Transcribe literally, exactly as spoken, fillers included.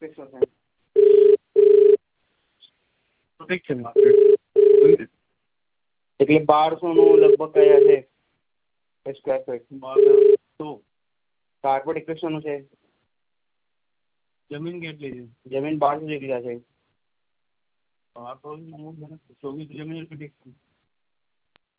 એકસો છે એટલે બારસો નું લગભગ કયા છે સ્ક્વેર ફીટ બારસો કાર્પેટ એકસો નું છે જમીન કેટલી છે જમીન બારસો જેટલી છે બારસો ચોવીસ જમીન